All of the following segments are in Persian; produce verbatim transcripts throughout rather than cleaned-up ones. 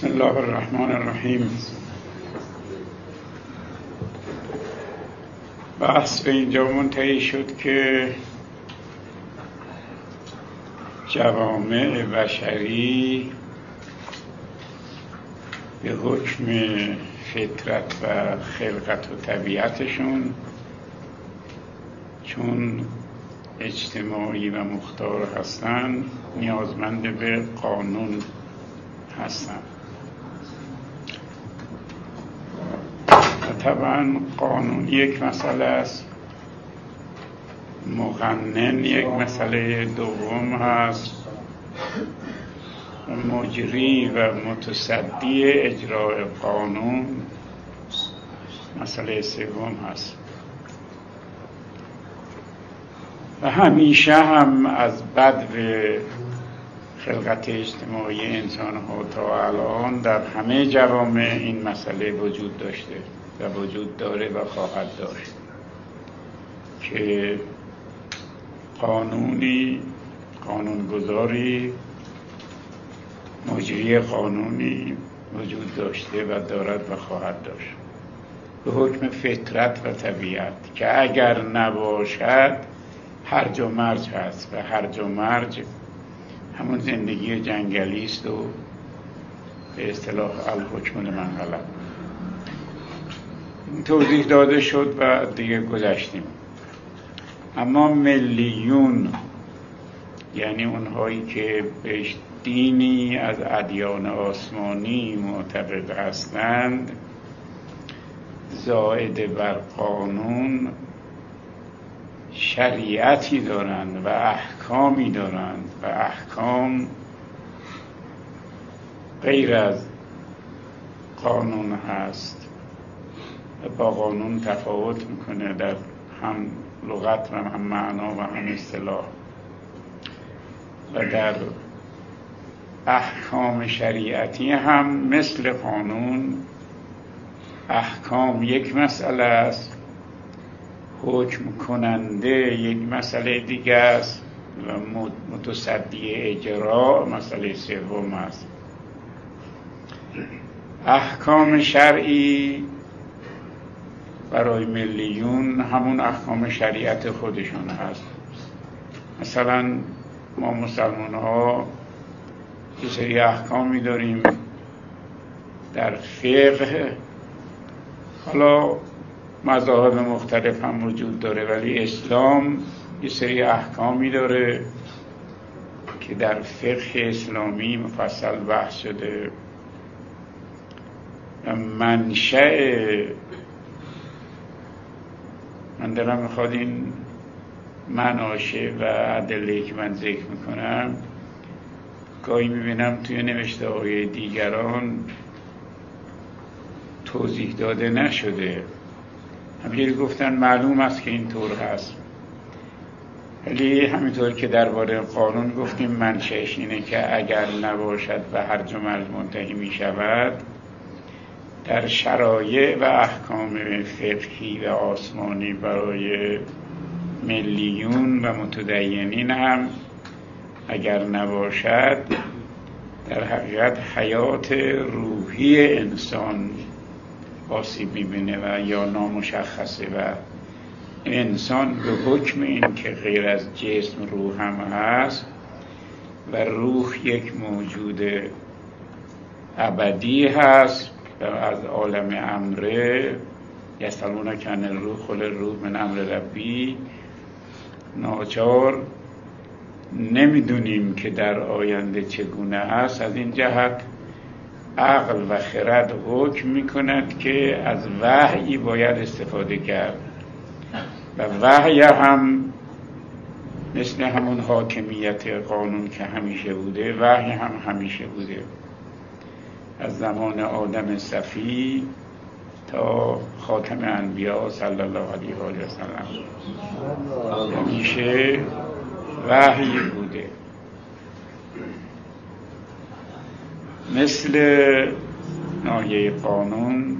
بسم الله الرحمن الرحیم. بحث به اینجا منتهی شد که جوامع بشری به حکم فطرت و خلقت و طبیعتشون چون اجتماعی و مختار هستند نیازمند به قانون هستند و طبعا قانون یک مسئله است، مقنن یک مسئله دوم هست و مجری و متصدی اجرای قانون مسئله سوم هست. و همیشه هم از بدو خلقت اجتماعی انسان ها تا الان در همه جوامع این مسئله وجود داشته و وجود داره و خواهد داشت که قانونی، قانونگذاری، مجری قانونی وجود داشته و دارد و خواهد داشت به حکم فطرت و طبیعت که اگر نباشد هرج و مرج هست و هرج و مرج همون زندگی جنگلی است و به اصطلاح الحکم لمن غلب. توضیح داده شد و دیگه گذشتیم. اما ملیون یعنی اونهایی که به دینی از ادیان آسمانی معتقد هستند زائد بر قانون شریعتی دارند و احکامی دارند و احکام غیر از قانون هست و با قانون تفاوت میکنه در هم لغت و هم معنا و هم اصطلاح. و در احکام شریعتی هم مثل قانون احکام یک مسئله است، حکم کننده یک مسئله دیگه است و متصدی اجرا مسئله سوم است. احکام شرعی برای ملیون همون احکام شریعت خودشون هست. مثلا ما مسلمان ها یه سری احکامی داریم در فقه، حالا مذاهب مختلف هم وجود داره ولی اسلام یه سری احکامی داره که در فقه اسلامی مفصل بحث شده و منشأ من دارم میخواد این مناشه و ادله که من ذکر میکنم گاهی میبینم توی نوشته های دیگران توضیح داده نشده، همینجوری گفتن معلوم است که اینطور هست، ولی همینطور که درباره قانون گفتیم منشأش اینه که اگر نباشد و هرج و مرج منتهی می شود در شرایع و احکام فقهی و آسمانی برای ملیون و متدینین هم اگر نباشد در حقیقت حیات روحی انسان آسیب می‌بینه و یا نامشخصه و انسان به حکم این که غیر از جسم روح هم هست و روح یک موجود ابدی هست و از عالم امره یسألونک عن الروح قل الروح من امر ربی ناچار نمیدونیم که در آینده چگونه است. از این جهت عقل و خرد حکم میکند که از وحی باید استفاده کرد و وحی هم مثل همون حاکمیت قانون که همیشه بوده، وحی هم همیشه بوده از زمان آدم صفی تا خاتم انبیا صلی الله علیه و آله و سلم همیشه وحی بوده. مثل ناحیه قانون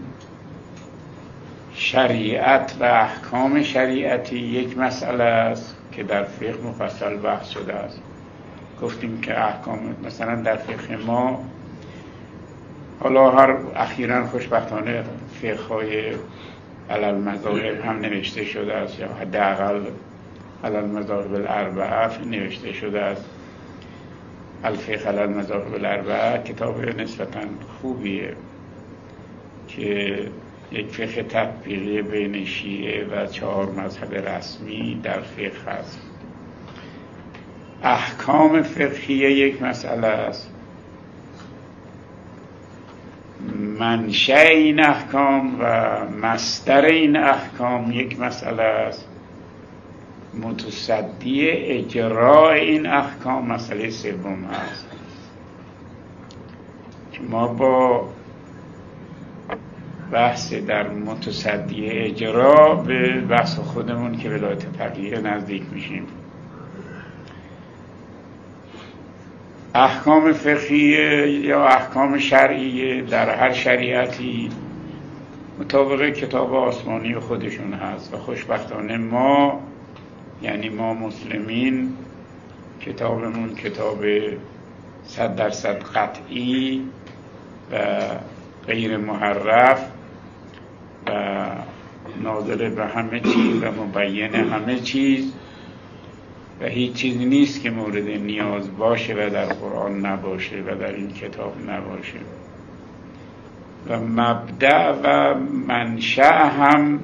شریعت و احکام شریعتی یک مسئله است که در فقه مفصل بحث شده است. گفتیم که احکام مثلا در فقه ما حالا هر اخیراً خوشبختانه فقه‌های علل مذاهب هم نوشته شده است، یا حداقل علل مذاهب الاربعه نوشته شده است. الفقه علل مذاهب الاربعه کتاب نسبتاً خوبیه که یک فقه تطبیقی بین شیعه و چهار مذهب رسمی در فقه است. احکام فقهی یک مسئله است، منشأ این احکام و مصدر این احکام یک مسئله است، متصدی اجرای این احکام مسئله سوم است که ما با بحث در متصدی اجرا به بحث خودمون که ولایت فقیه نزدیک میشیم. احکام فقهی یا احکام شرعی در هر شریعتی مطابق کتاب آسمانی خودشون هست و خوشبختانه ما، یعنی ما مسلمین، کتابمون کتاب صد درصد قطعی و غیر محرف و ناظر به همه چیز و مبین همه چیز و هیچ چیزی نیست که مورد نیاز باشه و در قرآن نباشه و در این کتاب نباشه. و مبدأ و منشأ هم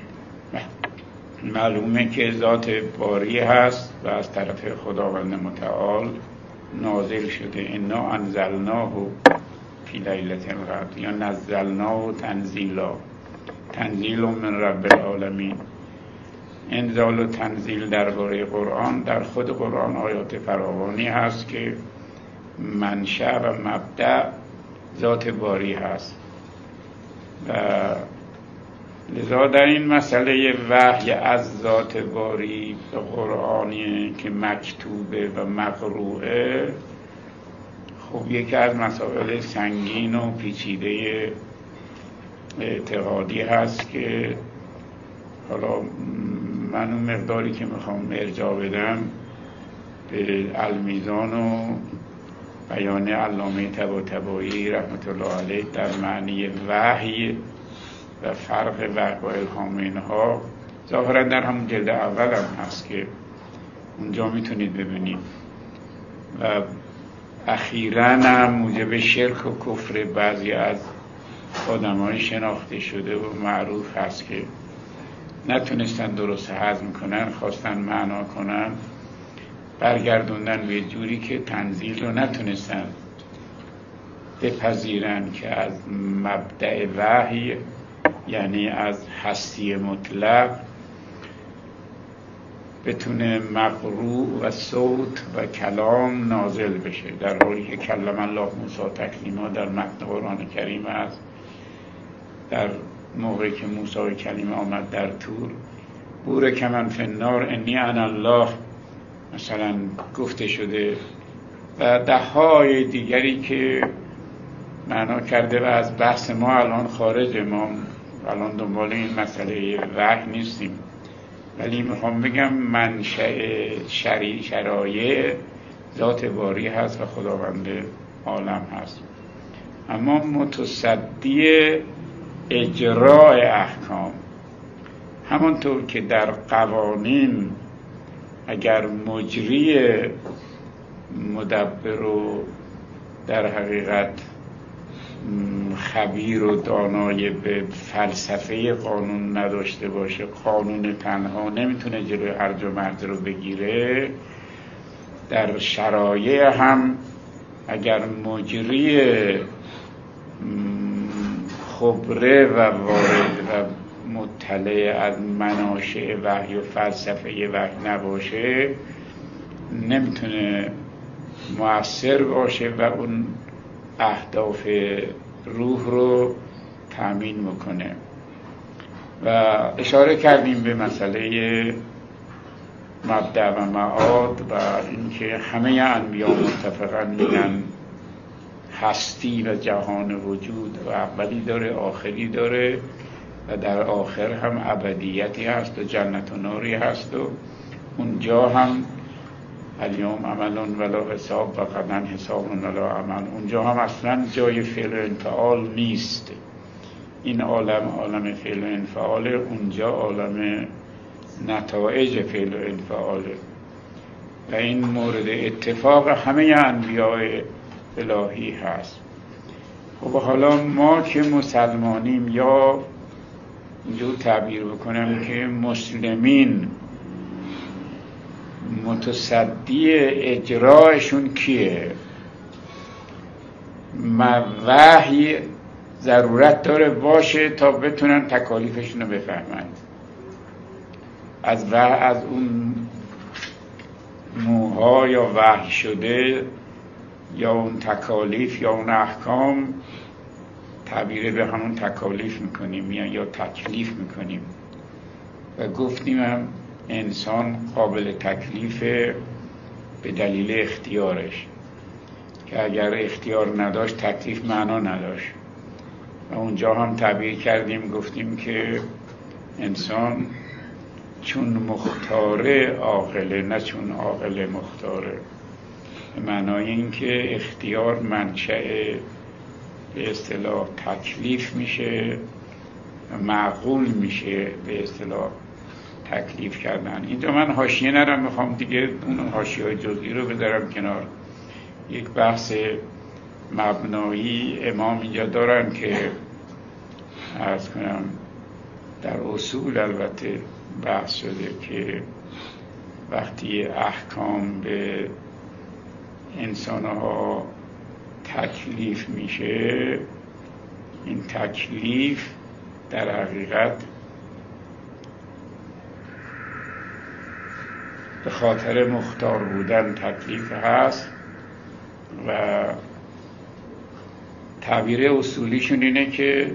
معلومه که ذات باری هست و از طرف خداوند متعال نازل شده. انا انزلناه فی لیلة القدر یا نزلناه تنزیلا، تنزیل من رب العالمین. انزال و تنزیل درباره قرآن در خود قرآن آیات فراوانی هست که منشأ و مبدأ ذات باری هست و لذا در این مسئله وحی از ذات باری به قرآنی که مکتوبه و مقروعه، خب یکی از مسائل سنگین و پیچیده اعتقادی هست که حالا من اون مقداری که میخوام ارجاع بدم به المیزان و بیان علامه طباطبایی رحمت الله علیه در معنی وحی و فرق وحی و الهام اینها ظاهرا در همون جلد اول هم هست که اونجا میتونید ببینید و اخیراً هم موجب شرک و کفر بعضی از آدمای شناخته شده و معروف هست که نتونستن درست هضم کنن، خواستن معنا کنن، برگردوندن به جوری که تنزیل رو نتونستن بپذیرن که از مبدأ وحی، یعنی از هستی مطلق، بتونه مقروء و صوت و کلام نازل بشه، در حالی که کلم الله موسی تکلیما در متن قرآن کریم است. در موقعی که موسی کلیم آمد در طور، بورک من فی النار انی انا الله مثلا گفته شده و ده های دیگری که معنا کرده و از بحث ما الان خارج. ما الان دنبال این مسئله وحی نیستیم، ولی میخوام بگم منشأ شرعی شرایع ذات باری هست و خداوند عالم هست. اما متصدی اجرای احکام، همانطور که در قوانین اگر مجری مدبر و در حقیقت خبیر و دانای به فلسفه قانون نداشته باشه، قانون تنها نمیتونه جلوی هرج و مرج رو بگیره، در شرایع هم اگر مجری خبره و وارد و مطلع از مناشئ وحی و فلسفه وحی نباشه، نمیتونه مؤثر باشه و اون اهداف روح رو تأمین میکنه. و اشاره کردیم به مسئله مبدأ و معاد و اینکه همه انبیا متفقاً میگن هستی و جهان وجود و اولی داره آخری داره و در آخر هم ابدیتی هست و جنت و ناری هست و اونجا هم الیوم عمل ولا حساب و غدا حساب ولا عمل. اونجا هم اصلا جای فعل و انفعال نیست. این عالم عالم فعل و انفعاله، اونجا عالم نتایج فعل و انفعاله و این مورد اتفاق همه انبیاء الهی هست. خب حالا ما که مسلمانیم، یا اینجور تعبیر بکنم که مسلمین، متصدی اجرایشون کیه؟ وحی ضرورت داره باشه تا بتونن تکالیفشون رو بفهمند. از وحی، از اون موها یا وحی شده یا اون تکالیف یا اون احکام، تعبیر به همون تکالیف میکنیم یا یا تکلیف میکنیم و گفتیم هم انسان قابل تکلیف به دلیل اختیارش، که اگر اختیار نداشت تکلیف معنا نداشت. و اونجا هم تعبیر کردیم گفتیم که انسان چون مختاره عاقله، نه چون عاقل مختاره، به معنای این که اختیار منشأ به اصطلاح تکلیف میشه، معقول میشه به اصطلاح تکلیف کردن. اینجا من حاشیه ندارم، میخوام دیگه اون حاشیه‌های جزئی رو بذارم کنار. یک بحث مبنایی امام اینجا دارن که عرض کنم در اصول البته بحث شده که وقتی احکام به انسانها تکلیف میشه، این تکلیف در حقیقت به خاطر مختار بودن تکلیف هست و تعبیر اصولیشون اینه که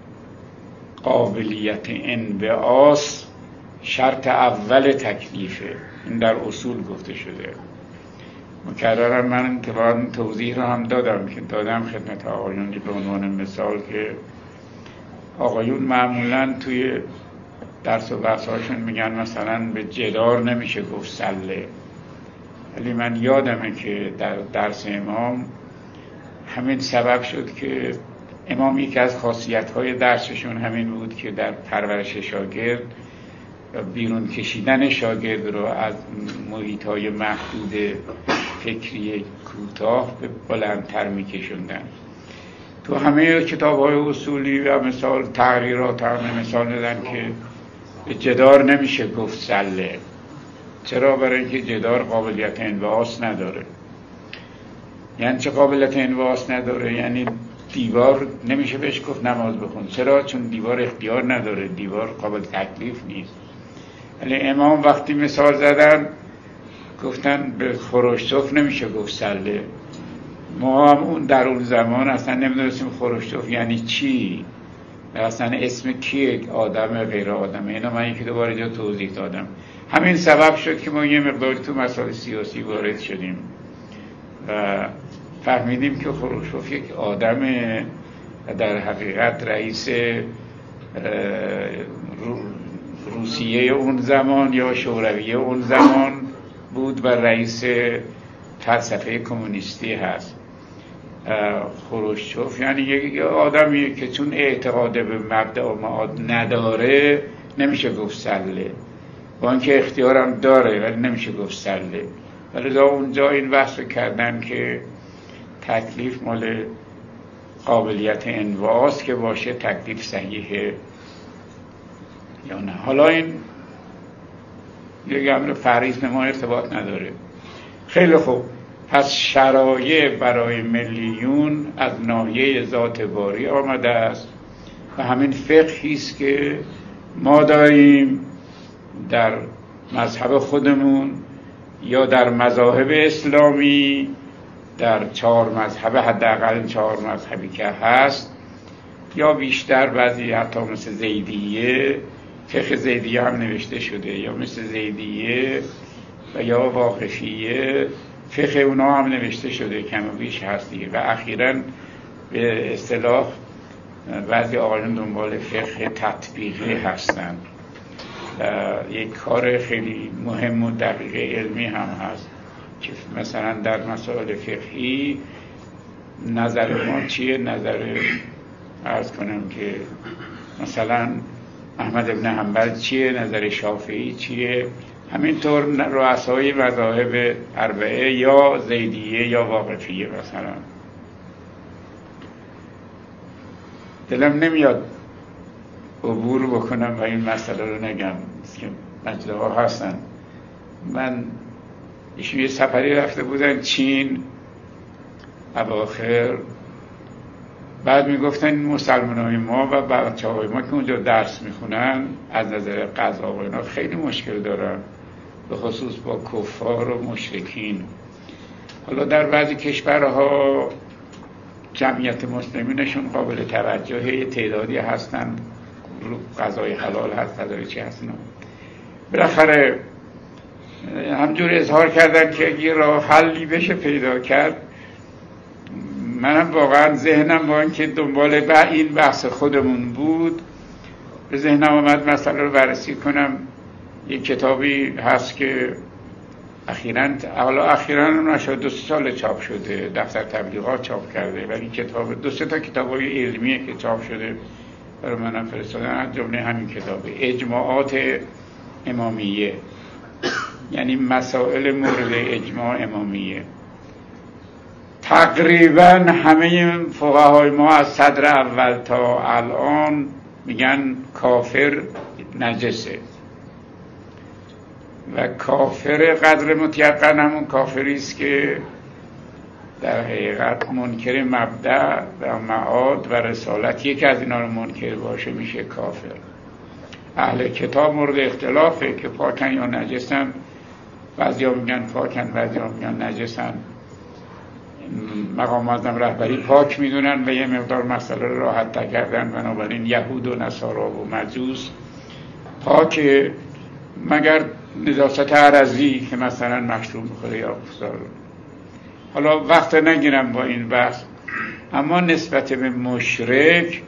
قابلیت انبعاث شرط اول تکلیفه. این در اصول گفته شده. مکررم من اتفاقاً توضیح رو هم دادم که دادم خدمت آقایون به عنوان مثال که آقایون معمولاً توی درس و بحث‌هاشون میگن مثلا به جدار نمیشه گفت سله، ولی من یادمه که در درس امام همین سبب شد که امام یکی از خاصیت‌های درسشون همین بود که در پرورش شاگرد و بیرون کشیدن شاگرد رو از محیط‌های محدود فکری کوتاه به بلندتر می‌کشوندن. تو همه کتاب‌های اصولی و مثال تقریرات هم مثال دادن که به جدار نمیشه گفت سله. چرا؟ برای اینکه جدار قابلیت انبعاث نداره. یعنی چه قابلیت انبعاث نداره؟ یعنی دیوار نمیشه بهش گفت نماز بخون. چرا؟ چون دیوار اختیار نداره، دیوار قابل تکلیف نیست. ولی امام وقتی مثال زدن گفتن به خروشتوف نمیشه گفت سله. ما هم اون در اون زمان اصلا نمیدونستیم خروشتوف یعنی چی، اصلا اسم کیه، آدم غیر آدمه. اینا من یکی دوباره جا توضیح دادم. همین سبب شد که ما یه مقداری تو مسائل سیاسی وارد شدیم و فهمیدیم که خروشچوف یک آدمه، در حقیقت رئیس روسیه اون زمان یا شورویه اون زمان بود و رئیس فلسفه کمونیستی هست. خروشچوف یعنی یک آدمیه که چون اعتقاد به مبدأ و معاد نداره نمیشه گفت سله، با اینکه اختیارم داره ولی نمیشه گفت سله. ولی اونجا این بحث کردن که تکلیف مال قابلیت انواز که باشه تکلیف صحیحه یا نه. حالا این یک امر فریض به ما ارتباط نداره. خیلی خوب، پس شرایع برای ملیون از ناحیه ذات باری آمده است و همین فقهی است که ما داریم در مذهب خودمون یا در مذاهب اسلامی، در چهار مذهب، حداقل چهار مذهبی که هست یا بیشتر، بعضی حتی مثل زیدیه، فقه زیدیه هم نوشته شده، یا مثل زیدیه و یا واقفیه فقه اونا هم نوشته شده، کم و بیش هست دیگه. و اخیراً به اصطلاح بعضی آقایان دنبال فقه تطبیقی هستن. یک کار خیلی مهم و دقیق علمی هم هست که مثلا در مسائل فقهی نظر ما چیه، نظر عرض کنم که مثلا احمد ابن حنبل چیه، نظر شافعی چیه، همینطور رؤسای مذاهب اربعه یا زیدیه یا واقفیه. مثلا دلم نمیاد عبور بکنم و این مسئله رو نگم که مجده ها هستن. من ایشون یه سفری رفته بودن چین اواخر، بعد میگفتن این مسلمان های ما و بچه های ما که اونجا درس میخونن از نظر قضا و اینا خیلی مشکل دارن، به خصوص با کفار و مشرکین. حالا در بعضی کشورها جمعیت مسلمینشون قابل توجهه، تعدادی هستن، غذای حلال هست، غذای چی هست، اینا بالاخره همجور اظهار کردن که اگه راه حلی بشه پیدا کرد. منم واقعا ذهنم با اینکه دنبال این بحث خودمون بود، به ذهنم آمد مسئله رو بررسی کنم. یک کتابی هست که اخیراً حالا اخیراً نشد، دو سه سال چاپ شده، دفتر تبلیغات چاپ کرده، ولی کتاب دو سه تا کتابای علمیه که چاپ شده برای منم فرستادن، از جمله همین کتابه، اجماعات امامیه، یعنی مسائل مورد اجماع امامیه. تقریبا همه فقهای ما از صدر اول تا الان میگن کافر نجسه و کافر قدر متیقن همون کافری است که در حقیقت منکر مبدأ و معاد و رسالت، یکی از اینا رو منکر باشه میشه کافر. اهل کتاب مورد اختلافه که پاکن یا نجسن، بعضی ها میگن پاکن، بعضی ها میگن نجسن. مقام معظم رهبری پاک میدونن و یه مقدار مسئله رو راحت تر کردن، بنابراین یهود و نصارا و مجوس پاک مگر نجاست عرضی که مثلا مشروب بخوره یا افزار. حالا وقت نگیرم با این بحث، اما نسبت به مشرک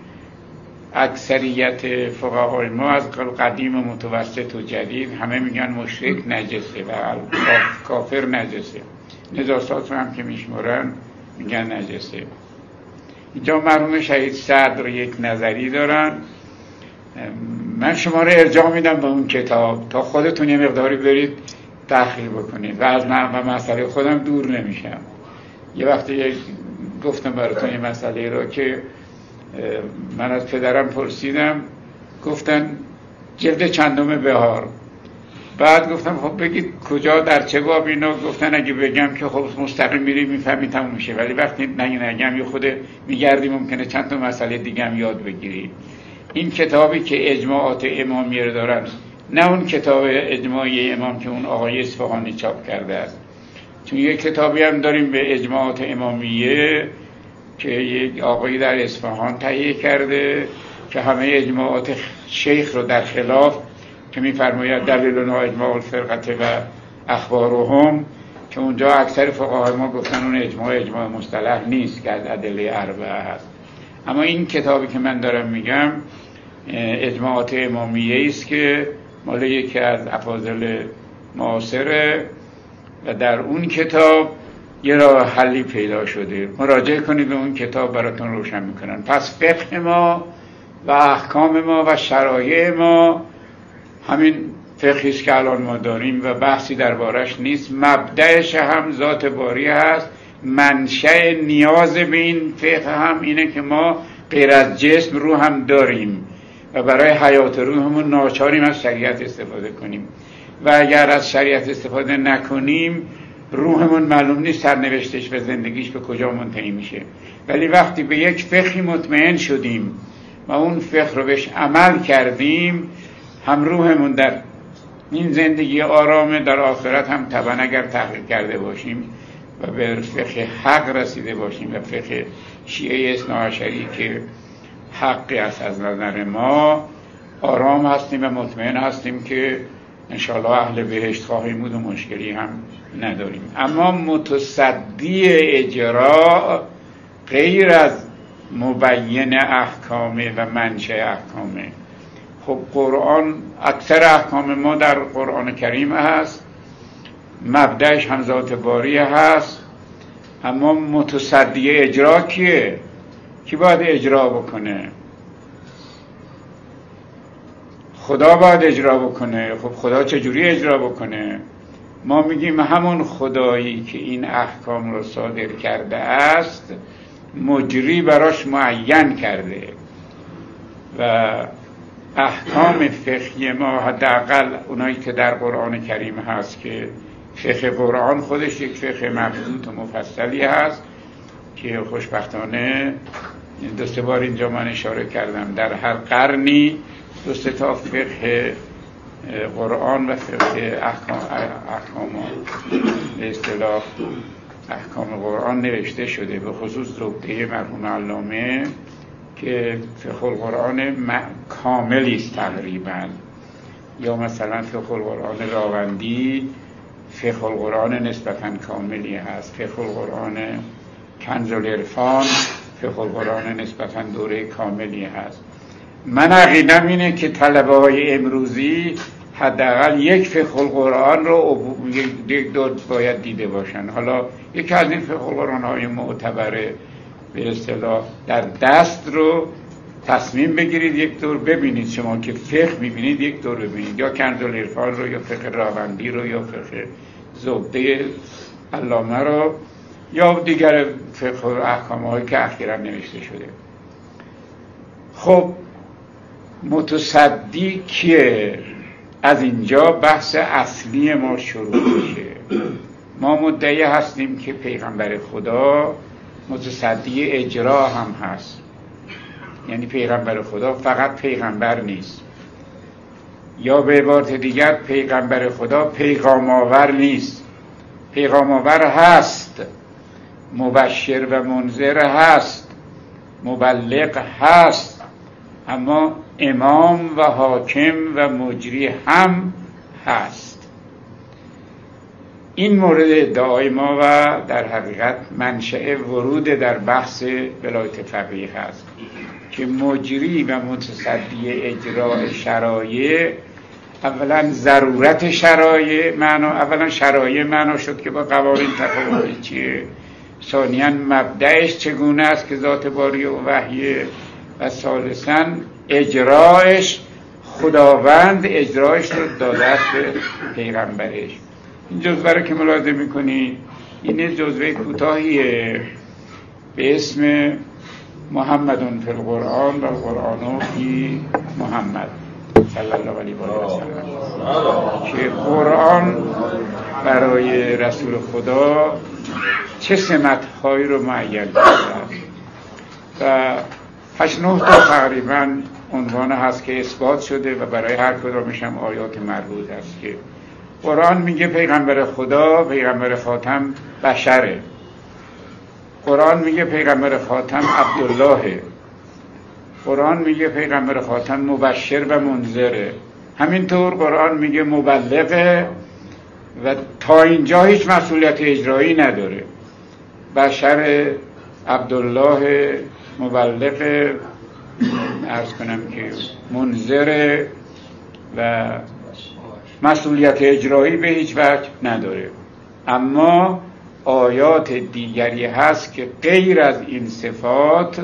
اکثریت فقهای ما از قدیم و متوسط و جدید همه میگن مشرک نجسه و کافر نجسه، نجاسات رو هم که میشمارن میگن نجسه. اینجا مرحوم شهید صدر یک نظری دارن، من شما رو ارجاع میدم به اون کتاب تا خودتون یه مقداری برید تحقیق بکنید و از من و مسئله خودم دور نمیشم. یه وقتی گفتم براتون یه مسئله رو که من از پدرم پرسیدم، گفتن جلد چندم بهار، بعد گفتم خب بگید کجا در چه باب اینا، گفتن اگه بگم که خب مستقیم میری میفهمی تموم میشه، ولی وقتی نگی نگم یه خود میگردی ممکنه چند تا مسئله دیگه هم یاد بگیری. این کتابی که اجماعات امامیه رو دارن، نه اون کتاب اجماعی امام که اون آقای اصفهانی چاپ کرده است، چون یک کتابی هم داریم به اجماعات امامیه که یک آقایی در اصفهان تهیه کرده که همه اجماعات شیخ رو در خلاف، که می‌فرماید دلیلنا اجماع الفرقه و اخبارهم، که اونجا اکثر فقهای ما گفتن اون اجماع اجماع مصطلح نیست که از ادله اربعه هست. اما این کتابی که من دارم میگم اجماعات امامیه است که مال یکی از افاضل معاصره و در اون کتاب یه راه حلی پیدا شده. مراجعه کنید به اون کتاب، براتون روشن میکنن. پس فقه ما و احکام ما و شرایع ما همین فقهی است که الان ما داریم و بحثی دربارش نیست. مبدأش هم ذات باری هست، منشأ نیاز به این فقه هم اینه که ما غیر از جسم روح هم داریم و برای حیات روحمون ناچاریم از شریعت استفاده کنیم و اگر از شریعت استفاده نکنیم روحمون معلوم نیست سرنوشتش و زندگیش به کجا منتهی میشه. ولی وقتی به یک فقهی مطمئن شدیم و اون فقه رو بهش عمل کردیم، هم روحمون در این زندگی آرامه، در آخرت هم طبعا اگر تحقیق کرده باشیم و به فقه حق رسیده باشیم و فقه شیعه اثناعشری که حقی است از نظر ما، آرام هستیم و مطمئن هستیم که انشاءالله اهل بهشت خواهیم بود و مشکلی هم نداریم. اما متصدی اجراء غیر از مبین احکامه و منشأ احکامه. خب قرآن، اکثر احکام ما در قرآن کریم هست، مبدأش هم ذات باری هست، اما متصدی اجرا کیه؟ کی باید اجرا بکنه؟ خدا باید اجرا بکنه. خب خدا چجوری اجرا بکنه؟ ما میگیم همون خدایی که این احکام رو صادر کرده است مجری براش معین کرده و احکام فقهی ما، حداقل اونایی که در قرآن کریم هست که فقه قرآن خودش یک فقه مبسوط و مفصلی هست که خوشبختانه دو سه بار اینجا من اشاره کردم در هر قرنی دو سه تا فقه قرآن و فقه احکام, احکام به اصطلاح احکام قرآن نوشته شده، به خصوص زبده مرحوم علامه که فقه القرآن کاملی است تقریبا، یا مثلا فقه القرآن راوندی فقه القرآن نسبتاً کاملی هست، فقه القرآن کنز العرفان فقه القرآن نسبتاً دوره کاملی هست. من عقیدم اینه که طلبه های امروزی حداقل یک فقه القرآن رو یک دور باید دیده باشن. حالا یکی از این فقه القرآن های معتبره به اصطلاح در دست رو تصمیم بگیرید یک دور ببینید، شما که فقه میبینید یک دور ببینید، یا کنز العرفان رو یا فقه راوندی رو یا فقه زبده علامه رو یا دیگر فقه و احکام هایی که اخیرا نوشته شده. خب متصدی کیه؟ از اینجا بحث اصلی ما شروع میشه. ما مدعی هستیم که پیغمبر خدا متصدی اجرا هم هست، یعنی پیغمبر خدا فقط پیغمبر نیست، یا به عبارت دیگر پیغمبر خدا پیغام آور نیست، پیغام آور هست، مبشر و منذر هست، مبلغ هست، اما امام و حاکم و مجری هم هست. این مورد ادعای ما و در حقیقت منشأ ورود در بحث ولایت فقیه هست که مجری و متصدی اجرای شرایع، اولا ضرورت شرایع معنا، اولا شرایع معنا شد که با قوانین تفاوتی چیه، ثانیاً مبدأش چگونه است که ذات باری و وحیه، و ثالثاً اجرایش خداوند اجرایش رو داده است به پیغمبرش. این جزوه رو که ملاحظه میکنی این جزوه کوتاهیه به اسم محمدون فی القرآن و القرآن فی محمد صلی الله علیه و سلم، که قرآن برای رسول خدا چه سمت‌هایی رو معین کرده و هشت نه تا تقریبا عنوان هست که اثبات شده و برای هر کدامش هم آیات مربوط هست که قرآن میگه پیغمبر خدا پیغمبر خاتم بشره، قرآن میگه پیغمبر خاتم عبدالله، قرآن میگه پیغمبر خاتم مبشر و منذره، همینطور قرآن میگه مبلغه و تا اینجا هیچ مسئولیت اجرایی نداره، بشر، عبدالله، مبلغ، عرض کنم که منذر و مسئولیت اجرایی به هیچ وجه نداره. اما آیات دیگری هست که غیر از این صفات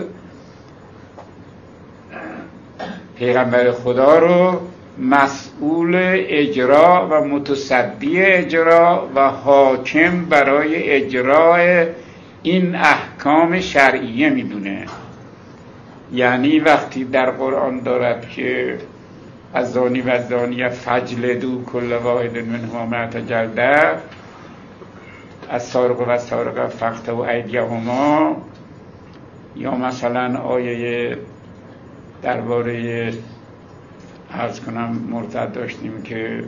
پیغمبر خدا رو مسئول اجرا و متصدی اجرا و حاکم برای اجرای این احکام شرعیه میدونه. یعنی وقتی در قرآن دارد که از زانی و زانیه فجلدو کل واحد منهما مئة جلده، از سارق و سارقه فقطعوا ایدیهما، یا مثلا آیه درباره عرض کنم مرتد داشتیم که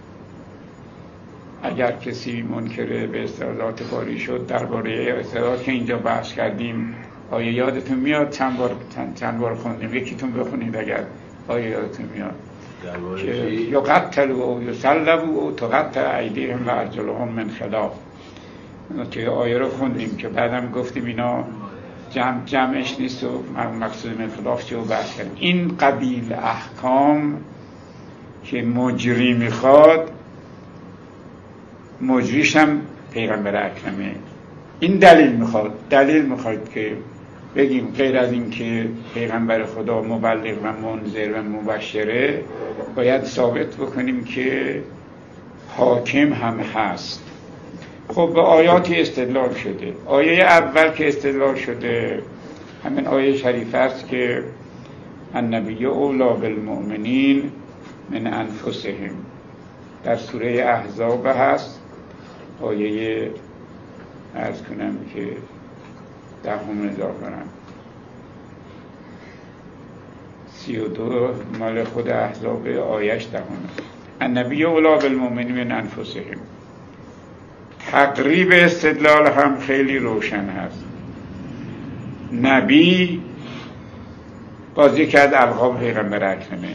اگر کسی منکر به استعداد باری شد، درباره استعداد که اینجا بحث کردیم، آیه یادتون میاد؟ چند بار چند, چند بار خوندیم، یکیتون بخونید اگر آیه یادتون میاد، که یقتلوا او یصلبوا او تقطع ایدیهم و ارجلهم من خلاف، که آیه رو خوندیم که بعدم گفتیم اینا جمع جمعش نیست و مقصود من خلاف چه و بحث کردیم. این قبیل احکام که مجری میخواد مجریش هم پیغمبر اکرمه. این دلیل میخواد دلیل میخواد که بگیم غیر از این که پیغمبر خدا مبلغ و منذر و مبشره، باید ثابت بکنیم که حاکم هم هست. خب به آیاتی استدلال شده. آیه اول که استدلال شده همین آیه شریفه است که النبی اولی بالمؤمنین من انفسهم، در سوره احزاب هست. آیه عرض کنم که دهم اضافه کنم سی و دو مال خود احزاب، آیش دهم. النبی اولی بالمؤمنین من انفسهم. تقریب استدلال هم خیلی روشن هست. نبی باز یکی از القاب پیغمبر اکرمه.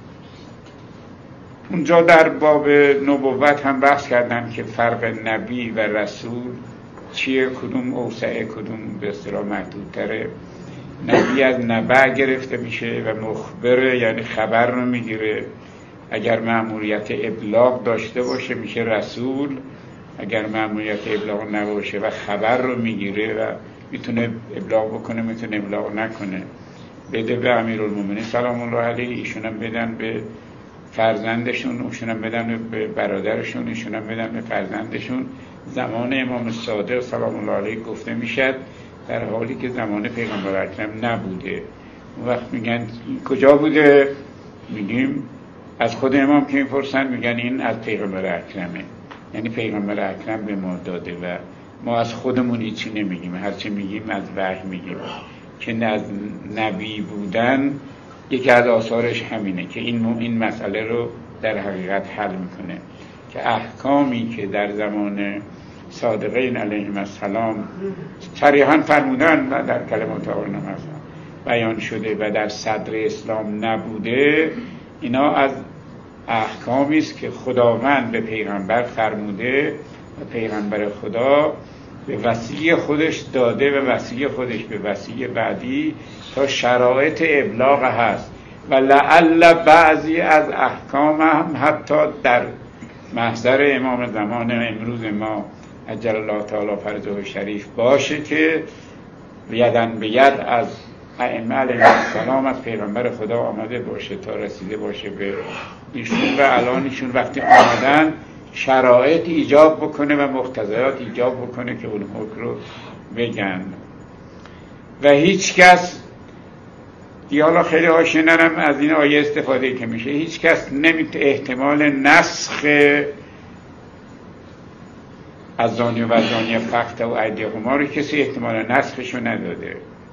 اونجا در باب نبوت هم بحث کردن که فرق نبی و رسول چیه، کدوم اوسعه کدوم به اصطلاح محدودتره. نبی از نبع گرفته میشه و مخبره، یعنی خبر رو میگیره. اگر مأموریت ابلاغ داشته باشه میشه رسول، اگر مأموریت ابلاغ نباشه و خبر رو میگیره و میتونه ابلاغ بکنه میتونه ابلاغ نکنه. بده به امیرالمومنین سلام الله علیه، ایشون هم بدن به فرزندشون، ایشون هم بدن به برادرشون، ایشون هم بدن به فرزندشون. زمان امام صادق سلام الله علیه گفته میشد، در حالی که زمان پیغمبر اکرم نبوده. اون وقت میگن کجا بوده؟ میگیم از خود امام که میپرسن میگن این از پیغمبر اکرمه، یعنی پیغمبر اکرم به ما داده و ما از خودمون هیچی نمیگیم، هرچی میگیم از وحی میگیم. که از نبی بودن یکی از آثارش همینه که این این مسئله رو در حقیقت حل میکنه، که احکامی که در زمان صادقین علیهم السلام صریحاً فرمودن و در کلمات آقایان بیان شده و در صدر اسلام نبوده، اینا از احکامی است که خداوند به پیغمبر فرموده و پیغمبر خدا به وسیله خودش داده و وسیله خودش به وسیله بعدی تا شرایط ابلاغ هست. و لعل بعضی از احکام هم حتی در محضر امام زمان امروز ما عجل الله تعالی فرجه شریف باشه که یدن به ید از ائمه علیهم السلام از پیغمبر خدا آمده باشه تا رسیده باشه به ایشون و الان ایشون وقتی آمدن شرایط ایجاب بکنه و مقتضیات ایجاب بکنه که اون حکم رو بگن. و هیچ کس دیگه، حالا خیلی آشنارم از این آیه استفاده که میشه، هیچ کس نمیتونه احتمال نسخ از زانی و زانی فقط و ایدیهما رو کسی احتمال نسخشو نداده.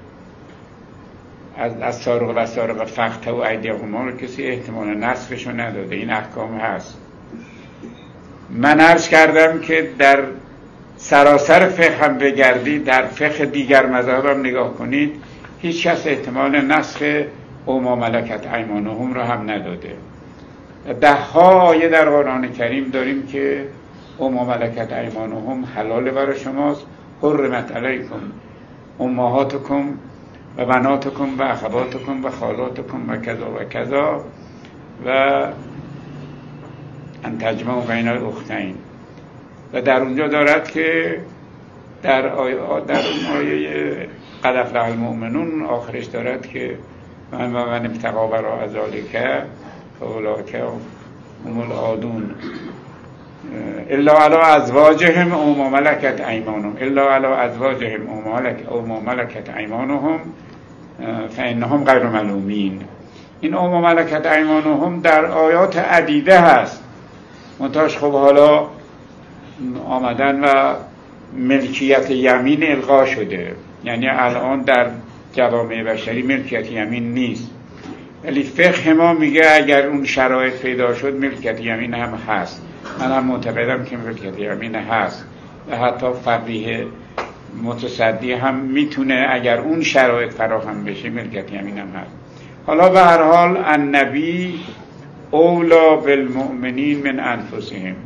از از سارق و سارق فقط و ایدیهما رو کسی احتمال نسخشو نداده. این احکام هست. من عرض کردم که در سراسر فقه هم بگردید، در فقه دیگر مذاهب هم نگاه کنید، هیچ کس احتمال نسخ او ما ملکت ایمانهم رو هم نداده. ده ها آیه در قرآن کریم داریم که او ما ملکت ایمانهم حلال برای شماست، حرمت علیکم امهاتکم و بناتکم و اخواتکم و خالاتکم و کذا و کذا و ان تجمعوا بین الاختین. و در اونجا دارد که در آیه در اون آیه قد افلح المؤمنون آخرش دارد که من و من ابتغا وراء ذلک فاولئک هم العادون الا علی ازواجهم او ما ملکت ایمانهم الا علی ازواجهم او ما ملکت ایمانهم فانهم غیر ملومین. این او ما ملکت ایمانهم در آیات عدیده هست. منتهاش خب حالا آمدن و ملکیت یمین الغا شده، یعنی الان در جوامع بشری ملکیت یمین نیست، ولی فقه ما میگه اگر اون شرایط پیدا شد ملکیت یمین هم هست. من هم معتقدم که ملکیت یمین هست و حتی فقیه متصدی هم میتونه اگر اون شرایط فراهم بشه ملکیت یمین هم هست. حالا به هر حال النبی اولا بالمؤمنین من انفسهم.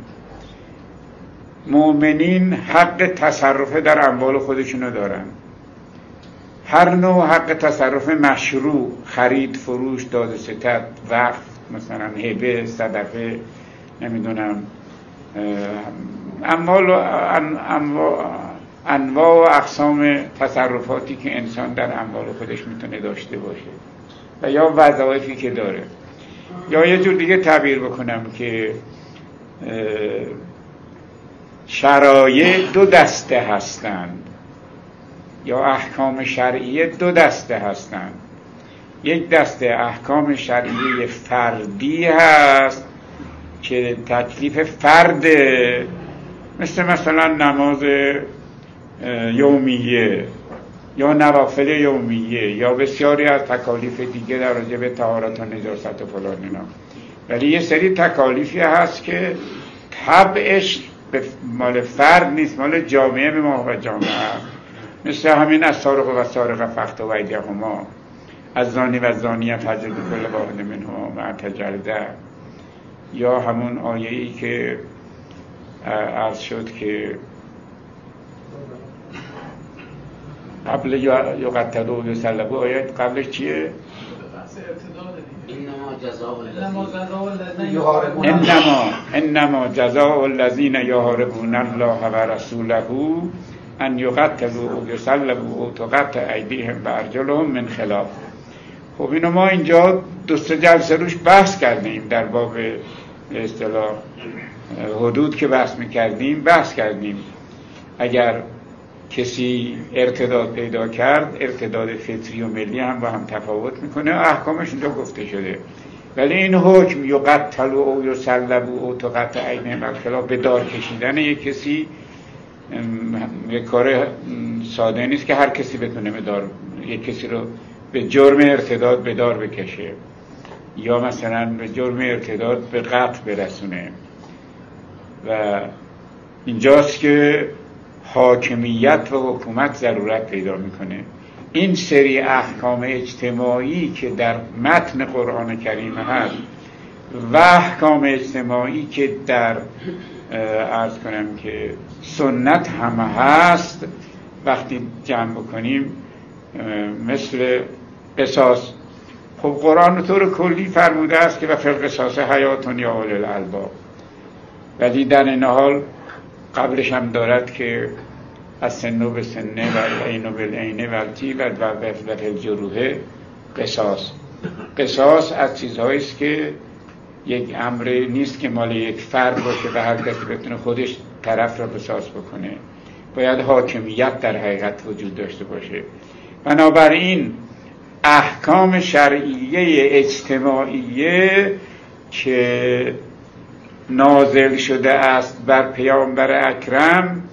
مؤمنین حق تصرف در اموال خودشونو دارن، هر نوع حق تصرف مشروع، خرید، فروش، داد ستد، وقف، مثلا هبه، صدقه، نمیدونم اموال و انواع انواع و اقسام تصرفاتی که انسان در اموال خودش میتونه داشته باشه و یا وظایفی که داره. یا یه جور دیگه تعبیر بکنم که شرایع دو دسته هستند یا احکام شرعیه دو دسته هستند. یک دسته احکام شرعیه فردی هست که تکلیف فرده، مثل مثلا نماز یومیه یا نوافل یومیه یا بسیاری از تکالیف دیگه در راجع به طهارت و نجاست و فلان اینا. ولی یه سری تکالیفی هست که طبعش مال فرد نیست، مال جامعه به ما و جامعه هست. مثل همین از سارق و سارق فقط و ایدیهما از زانی و زانیه فجلدوا کل واحد منهما مئة جلده، یا همون آیه‌ای که عرض شد که قبل یقتلوا و یصلبوا، آیت قبلش چیه؟ انما انما جزاء الذین یحاربون الله و رسوله ان یقتلوا و یصلبوا و تقطع ایدیهم و ارجلهم من خلاف. خب اینو ما اینجا دو سه جلسه روش بحث کردیم، در باب به اصطلاح حدود که بحث میکردیم بحث کردیم. اگر کسی ارتداد پیدا کرد، ارتداد فطری و ملی هم با هم تفاوت میکنه، احکامش اینجا گفته شده. ولی این حکم یقتلوا او یصلبوا او تقطع ایدیهم من خلاف به دار کشیدن یک کسی یک کار ساده نیست که هر کسی بتونه به دار یک کسی رو به جرم ارتداد به دار بکشه یا مثلا به جرم ارتداد به قتل برسونه. و اینجاست که حاکمیت و حکومت ضرورت پیدا میکنه. این سری احکام اجتماعی که در متن قرآن کریم هست و احکام اجتماعی که در عرض کنم که سنت هم هست، وقتی جمع بکنیم مثل قصاص. خب قرآن طور کلی فرموده است که و فی القصاص حیات یا اولی الالباب، ولی در این حال قبلش هم دارد که از سنو به سنه و العین به العین و التی و فی الجروح قصاص. قصاص از چیزهایی است که یک امر نیست که مال یک فرد باشه و هر کسی بتونه خودش طرف را قصاص بکنه، باید حاکمیت در حقیقت وجود داشته باشه. بنابراین احکام شرعیه اجتماعیه که نازل شده است بر پیامبر اکرم،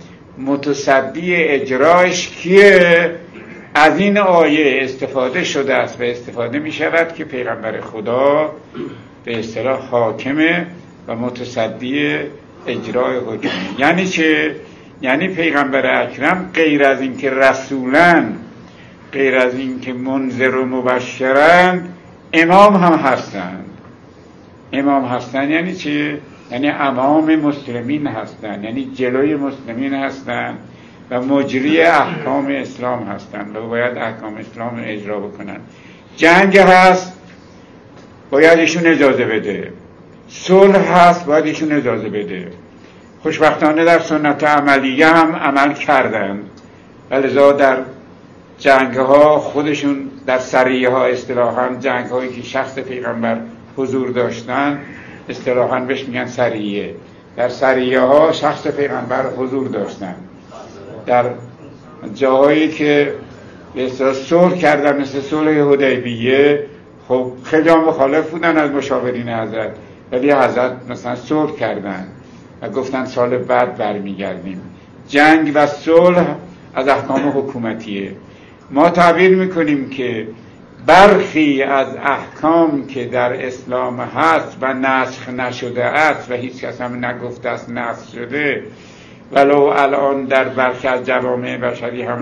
متصدی اجرایش کیه؟ از این آیه استفاده شده است و استفاده می شود که پیغمبر خدا به اصطلاح حاکمه و متصدی اجرای حکمه. یعنی چه؟ یعنی پیغمبر اکرم غیر از این که رسولن، غیر از این که منذر و مبشرن، امام هم هستند. امام هستند یعنی چه؟ یعنی امام مسلمین هستند، یعنی جلوی مسلمین هستند و مجری احکام اسلام هستند و باید احکام اسلام اجرا بکنن. جنگ هست باید ایشون اجازه بده، صلح هست باید ایشون اجازه بده. خوشبختانه در سنت عملیه هم عمل کردند و لذا در جنگ ها خودشون در سریه ها اصطلاحاً جنگ هایی که شخص پیغمبر حضور داشتن اصطلاحاً بهش میگن سریه. در سریه ها شخص پیغمبر حضور داشتن. در جاهایی که به اصطلاح صلح کردن مثل صلح حدیبیه، خب خیلی هم مخالف بودن از مشاورین حضرت، ولی حضرت مثلا صلح کردن و گفتن سال بعد برمیگردیم. جنگ و صلح از احکام حکومتیه. ما تعبیر میکنیم که برخی از احکام که در اسلام هست و نسخ نشده است و هیچ کس هم نگفته است نسخ شده، ولو الان در برخی از جوامع بشری هم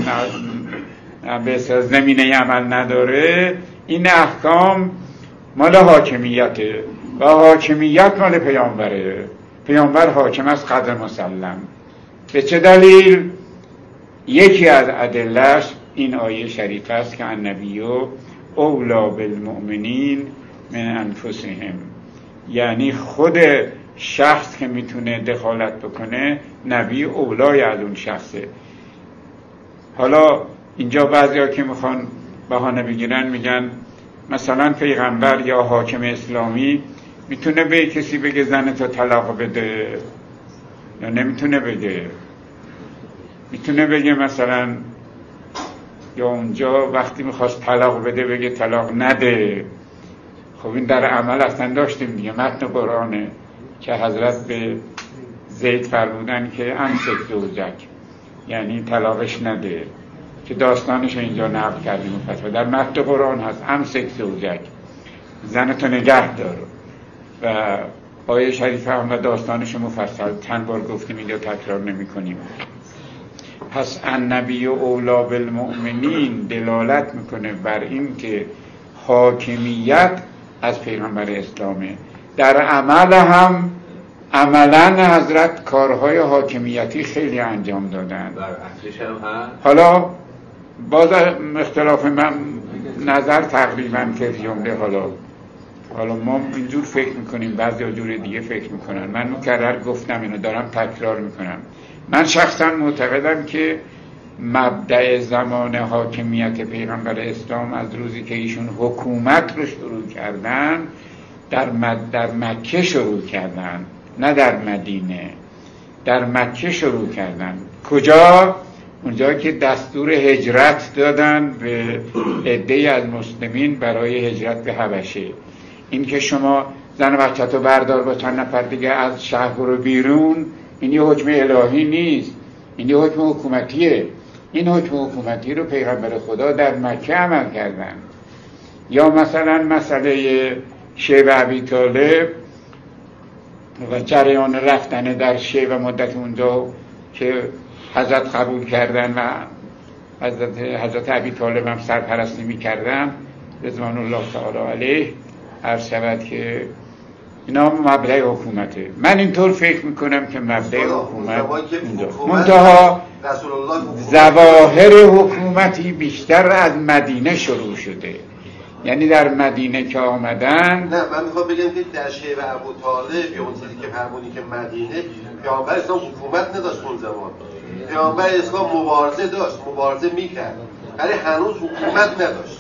به زمینه عمل نداره، این احکام مال حاکمیته و حاکمیت مال پیامبره. پیامبر حاکم است قدر مسلم. به چه دلیل؟ یکی از ادله‌اش این آیه شریف است که النبی اولی بالمؤمنین من انفسهم، یعنی خود شخص که میتونه دخالت بکنه نبی اولای از اون شخصه. حالا اینجا بعضیا که میخوان بهانه بگیرن میگن مثلا پیغمبر یا حاکم اسلامی میتونه به کسی بگه زن تو طلاق بده یا نمیتونه بگه؟ میتونه بگه مثلا، یا اونجا وقتی میخواست طلاق بده بگه طلاق نده. خب این در عمل اصلا داشتیم دیگه، متن قرآنه که حضرت به زید فرمودن که امسک زوجک، یعنی طلاقش نده، که داستانش اینجا نقل کردیم و فتوا در متن قرآن هست، امسک زوجک، زنتو نگه دار. و آیه شریفه هم و داستانش مفصل چند بار گفتیم، اینجا تکرار نمی کنیم. پس النبی اولا بالمؤمنین دلالت میکنه بر این که حاکمیت از پیغمبر اسلامه. در عمل هم عملا حضرت کارهای حاکمیتی خیلی انجام دادن. حالا باز اختلاف من نظر تقریبا که جمله حالا حالا ما اینجور فکر میکنیم، بعضی ها جور دیگه فکر میکنن. من مکرر گفتم، اینو دارم تکرار میکنم. من شخصا معتقدم که مبدأ زمان حاکمیت پیغمبر اسلام از روزی که ایشون حکومت رو شروع کردن در, مد در مکه شروع کردن، نه در مدینه. در مکه شروع کردن. کجا؟ اونجا که دستور هجرت دادن به عده‌ای از مسلمین برای هجرت به حبشه. این که شما زن و بچه‌تو بردار با چند نفر دیگه از شهر برو بیرون، این یه حکم الهی نیست، این یه حکم حکومتیه. این حکم حکومتی رو پیغمبر خدا در مکه عمل کردن. یا مثلا مسئله شیب ابی طالب و جریان رفتن در شیب و مدت اونجا که حضرت قبول کردن و حضرت, حضرت ابی طالب هم سرپرستی میکردن رضوان الله تعالی علیه. عرض شود که اینا مبدأ حکومته. من اینطور فکر میکنم که مبدأ حکومت منتها ظواهر حکومتی بیشتر از مدینه شروع شده. یعنی در مدینه که آمدن، نه من میخوام بگم که در شیب ابو طالب یا اون چیزی که فرمودی که مدینه، پیامبر اسلام حکومت نداشت اون زمان. پیامبر اسلام مبارزه داشت، مبارزه میکرد، ولی هنوز حکومت نداشت.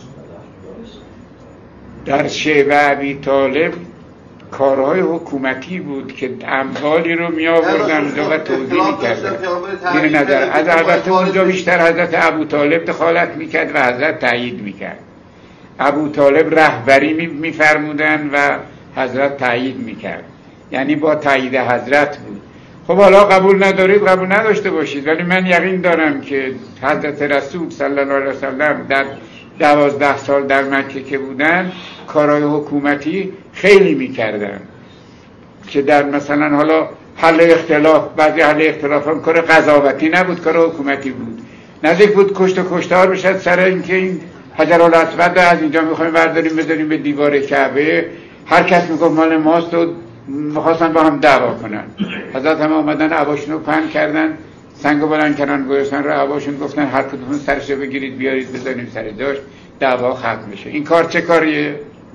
در شیب ابی طالب کارهای حکومتی بود که اموالی رو می آوردن و توزیع می کردن. زیر نظر از البته اونجا بیشتر حضرت ابو طالب دخالت می کرد و حضرت تایید می کرد. ابو طالب رهبری می فرمودن و حضرت تایید می کرد، یعنی با تایید حضرت بود. خب حالا قبول ندارید قبول نداشته باشید، ولی من یقین دارم که حضرت رسول صلی الله علیه وسلم در دوازده سال در مکه که بودن کارهای حکومتی خیلی میکردن، که در مثلا حالا حل اختلاف، بعضی حل اختلاف هم کار قضاوتی نبود، کار حکومتی بود. نزدیک بود کشت و کشتار بشد سر اینکه این حجر الاسود از اینجا میخوایم برداریم بذاریم به دیوار کعبه، هر کس میگفت مال ماست و میخواستن با هم دعوا کنن. حضرت هم آمدن عباشون رو پهن کردن، سنگو بلند کردن گذاشتن رو عباشون، گفتن هر کدوم سرش رو بگیرید بیارید بذاریم سر جاش، دعوا ختم بشه. این کار چه کاریه؟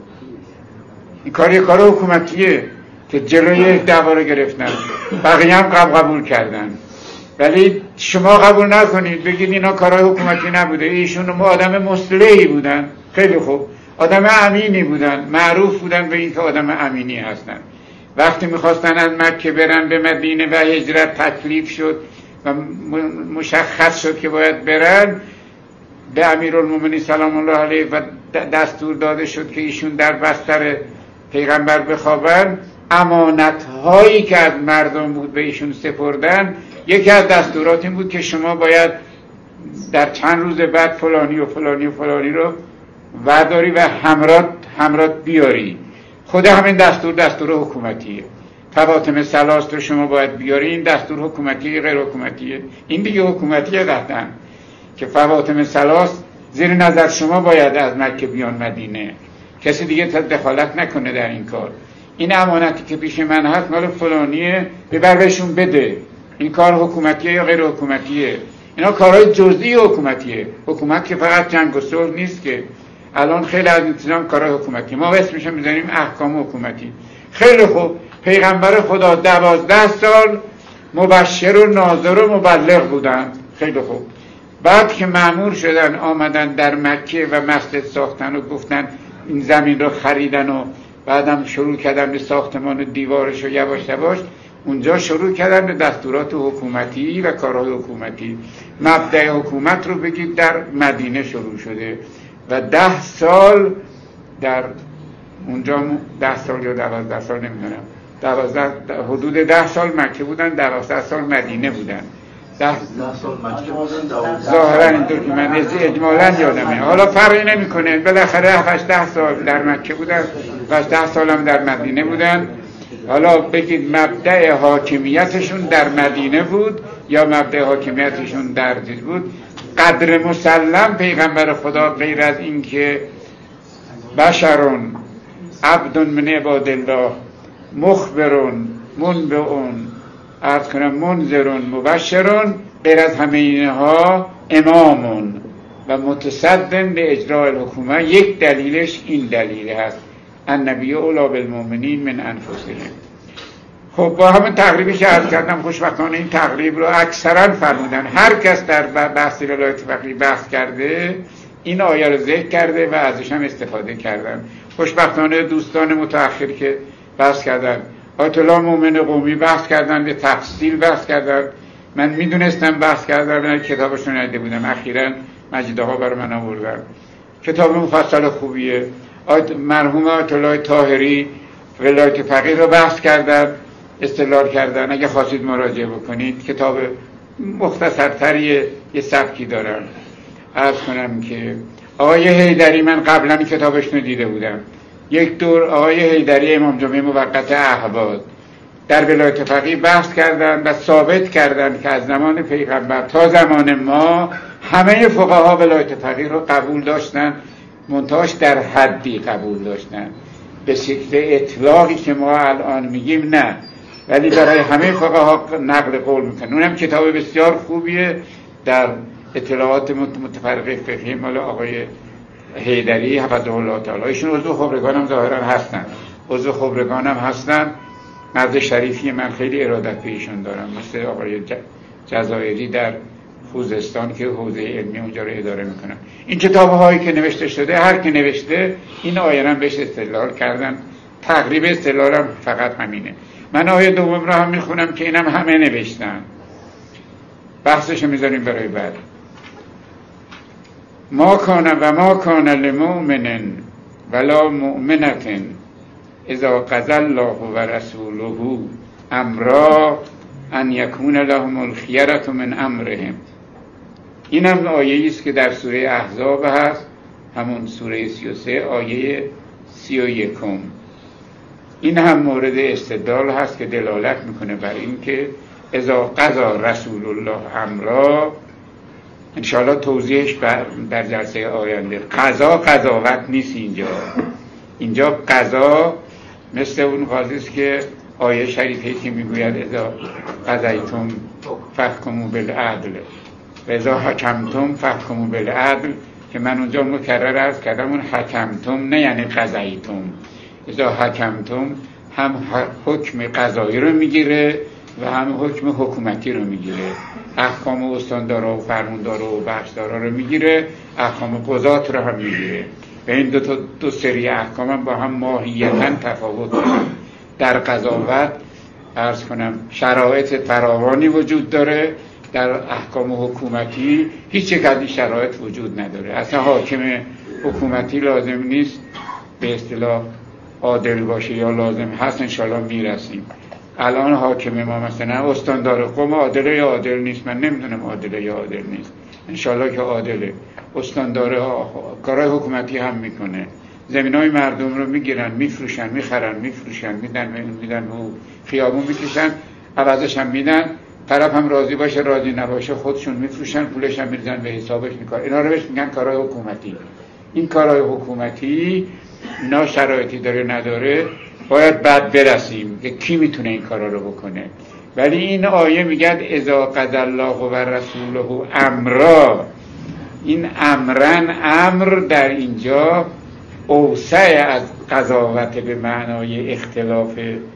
این کار یه کار حکومتیه که جلوی دعوا رو گرفتن، بقیه هم قبول قبول کردن. ولی شما قبول نکنید، بگید اینا کارهای حکومتی نبوده. ایشون ما آدم مصلحی بودن، خیلی خوب، آدم امینی بودن، معروف بودن به این که آدم امینی هستن. وقتی میخواستن از مکه برن به مدینه و هجرت تکلیف شد و مشخص شد که باید برن، به امیرالمومنین سلام الله علیه و دستور داده شد که ایشون در بستر پیغمبر بخوابن. امانت هایی که از مردم بود به ایشون سپردن، یکی از دستورات این بود که شما باید در چند روز بعد فلانی و فلانی و فلانی رو ورداری و همراه همراه بیاری. خود همین دستور دستور حکومتیه. فواطم ثلاث رو شما باید بیاری، این دستور حکومتی غیر حکومتیه. این دیگه حکومتیه قطعا که فواطم ثلاث زیر نظر شما باید از مکه بیان مدینه، کسی دیگه دخالت نکنه در این کار. این امانتی که پیش من هست مال فلانیه، ببر بهشون بده. این کار حکومتیه یا غیر حکومتیه؟ اینا کارهای جزئی حکومتیه. حکومت که فقط جنگ و صلح نیست که. الان خیلی از این کارهای حکومتی ما اسمش میذاریم احکام حکومتی. خیلی خوب، پیغمبر خدا دوازده سال مبشر و ناظر و مبلغ بودن. خیلی خوب. بعد که مأمور شدن آمدن در مکه و مسجد ساختن و گفتن این زمین رو خریدن و بعدم شروع کردن به ساختمان و دیوارش و یواش یواش اونجا شروع کردن به دستورات حکومتی و کارهای حکومتی. مبدأ حکومت رو بگید در مدینه شروع شده و ده سال در اونجا ده سال یا دوازده سال نمیدونم دوازده حدود ده سال مکه بودن، دوازده سال مدینه بودن. ده سال مکه بودن، ظاهرا اینطور که من اجمالا یادمه. حالا فرقی نمیکنه، بالاخره هفده سال در مکه بودن و ده سال هم در مدینه بودن. حالا بگید مبدأ حاکمیتشون در مدینه بود یا مبدأ حاکمیتشون در چیز بود. قدر مسلم پیغمبر خدا غیر از این که بشرون عبد من عباد الله مخبرون منبعون عرض کنم منذرون مبشرون، غیر از همه اینها امامون و متصدن به اجراء الحکومه. یک دلیلش این دلیل هست النبی اولی بالمؤمنین من انفسهم. خب با همین تقریبی که عرض کردم خوشبختانه این تقریب رو اکثرا فرمودن. هر کس در بحث ولایت فقیه بحث کرده این آیه رو ذکر کرده و ازش هم استفاده کردن. خوشبختانه دوستان متأخر که بحث کردن، آیت الله مومن قومی بحث کردن، به تفصیل بحث کردن. من میدونستم بحث کردن، من کتابشون ندیده بودم، اخیراً مجیده ها برای من آوردن. کتاب مفصل خوبیه. آیت مرحوم آیت الله طاهری ولایت فقیه رو بحث کردن، استدلال کردن. اگه خواستید مراجعه بکنید، کتاب مختصرتری یه سبکی دارن. عرض کنم که آقای حیدری من قبلا این کتابشون رو دیده بودم. یک دور آقای حیدری امام جمعه موقت اهواز در ولایت فقیه بحث کردن و ثابت کردن که از زمان پیغمبر تا زمان ما همه فقها ولایت فقیه رو قبول داشتن، منتهاش در حدی قبول داشتن. به شکل اطلاقی که ما الان میگیم نه، ولی برای همه فقها نقل قول میکنن. اونم کتاب بسیار خوبیه در اطلاعات متفرقه فقهی مال آقای حیدری حفظه الله تعالی. ایشون عضو خبرگان هم ظاهرا هستن، عضو خبرگان هم هستن. مرد شریفی، من خیلی ارادت به ایشون دارم، مثل آقای جزایری در خوزستان که حوزه علمی اونجا رو اداره میکنن. این کتاب هایی که نوشته شده، هر که نوشته این آیه هم بهش استدلال کردن. تقریب استدلالم فقط همینه. من آیه دوم رو هم میخونم که اینم همه نوشتن، بحثشو میذاریم برای بعد. ما کان و ما کان لمؤمن ولا مؤمنة اذا قضى الله و رسوله امرا ان یکون لهم الخیرة من امرهم. این هم آیه است که در سوره احزاب هست، همون سوره سی و سه آیه سی و یکم. این هم مورد استدلال هست که دلالت میکنه بر این که اذا قضى رسول الله امرا، انشاءالله توضیحش در جلسه آینده. قضا قضاوت نیست اینجا. اینجا قضا مثل اون قاضی است که آیه شریفه که میگوید اذا قضیتم فحکموا بالعدل و اذا حکمتم فحکموا بالعدل، که من اونجا مکرر عرض کردم اون حکمتم نه یعنی قضیتم. اذا حکمتم هم حکم قضایی رو میگیره و هم حکم حکومتی رو میگیره. احکام استاندارا و فرماندارا و بخشدارا رو میگیره، احکام قضات رو هم میگیره. و این دو تا دو سری احکام هم با هم ماهیتاً تفاوت داره. در قضاوت عرض کنم شرایط فراوانی وجود داره، در احکام حکومتی هیچ یک از این شرایط وجود نداره. اصلا حاکم حکومتی لازم نیست به اصطلاح عادل باشه، یا لازم هست انشالله میرسیم. الان حاکم ما مثلا استاندار قوم عادله یا عادل نیست، من نمیدونم عادله یا عادل نیست، انشالله که عادله. استاندار کارهای حکومتی هم میکنه، زمینای مردم رو میگیرن میفروشن میخرن میفروشن میدن میدن و خیابون میکشن، عوضش هم میدن. طرف هم راضی باشه راضی نباشه خودشون میفروشن، پولش هم میریزن به حسابش میکنن. اینا رو بهش میگن کارهای حکومتی. این کارهای حکومتی اینا شرایطی داره نداره باید بعد برسیم که کی میتونه این کارا رو بکنه. ولی این آیه میگه اذا قضى الله و رسوله امرا، این امرن امر در اینجا اوسع از قضاوت به معنای اختلاف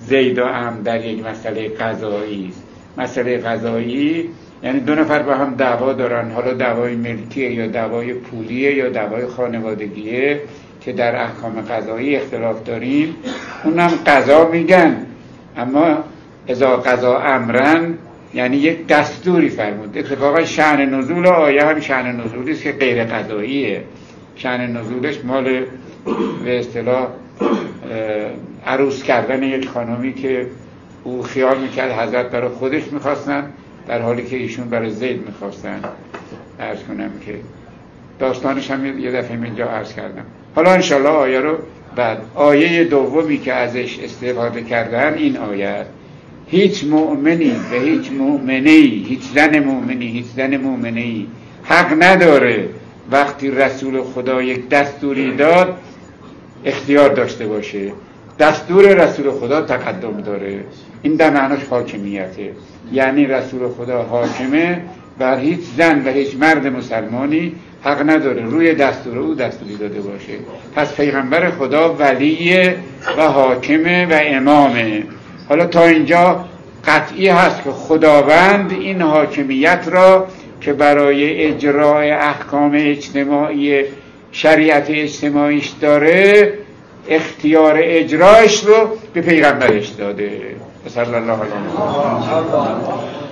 زید و عمرو در یک مسئله قضایی است. مسئله قضایی یعنی دو نفر با هم دعوا دارن، حالا دعوای ملکیه یا دعوای پولیه یا دعوای خانوادگیه که در احکام قضایی اختلاف داریم، اونم قضا میگن. اما اذا قضا امرن یعنی یک دستوری فرمود. اتفاقا شأن نزول آیه هم شأن نزولی است که غیر قضاییه. شأن نزولش مال به اصطلاح عروس کردن یک خانمی که او خیال میکرد حضرت برای خودش میخواستن، در حالی که ایشون برای زید میخواستن. عرض کنم که داستانش هم یه دفعه اینجا عرض کردم. حالا انشالله آیه رو بعد. آیه دومی که ازش استفاده کردن این آیه: هیچ مؤمنی و هیچ مؤمنی، هیچ زن مؤمنی هیچ زن مؤمنی حق نداره وقتی رسول خدا یک دستوری داد اختیار داشته باشه. دستور رسول خدا تقدم داره. این در معناش حاکمیته، یعنی رسول خدا حاکمه بر هیچ زن و هیچ مرد مسلمانی حق نداره روی دستور او دستوری داده باشه. پس پیغمبر خدا ولیه و حاکمه و امامه. حالا تا اینجا قطعی هست که خداوند این حاکمیت را که برای اجرای احکام اجتماعی شریعت اجتماعیش داره، اختیار اجرایش رو به پیغمبرش داده. صلی الله علیه و سلم.